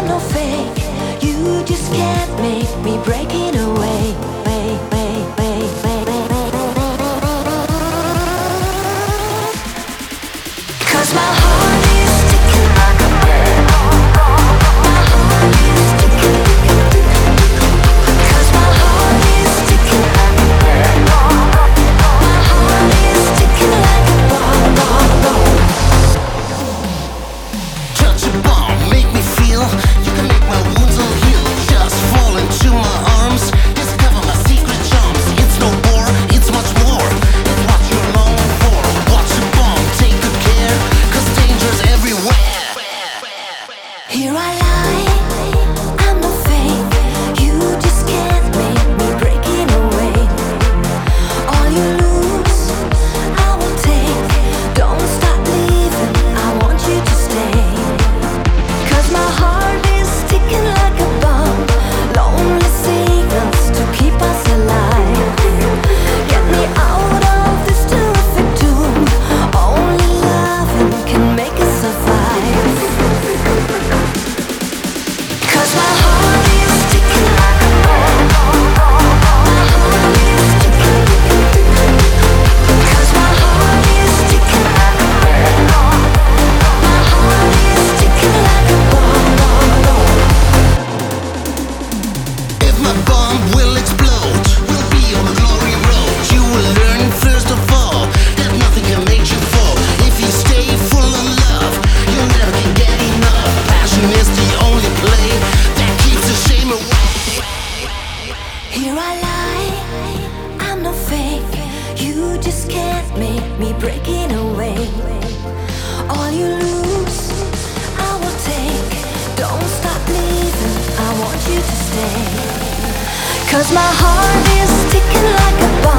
no fake. You just can't make me breaking away. Cause my heart is ticking like a bomb. My heart is ticking. Cause my heart is ticking like a bomb. My heart is ticking like a bomb. Touch a bomb, make me feel. You can make my wounds all heal. Just fall into my arms. Discover my secret charms. It's no bore, it's much more. It's what you're longing for. Watch a bomb, take good care. Cause danger's everywhere. Here I lie, I'm no fake. You just can't make me breaking away. All you lose, I will take. Don't stop leaving, I want you to stay. Cause my heart is ticking like a bomb. Lonely signals to keep us alive. Get me out of this terrific doom. Only loving can make us survive. Cause my heart is ticking like a bomb. My heart is ticking. Cause my heart is ticking like a bomb. My heart is ticking like a bomb. If my bomb will explode, we'll be on the glory road. You will learn first of all that nothing can make you fall. If you stay full of love, you never can get enough. Passion is the only play that keeps the shame away. Here I lie, I'm no fake. You just can't make me breaking away. All you lose, I will take. Don't stop leaving, I want you to stay. Cause my heart is ticking like a bomb.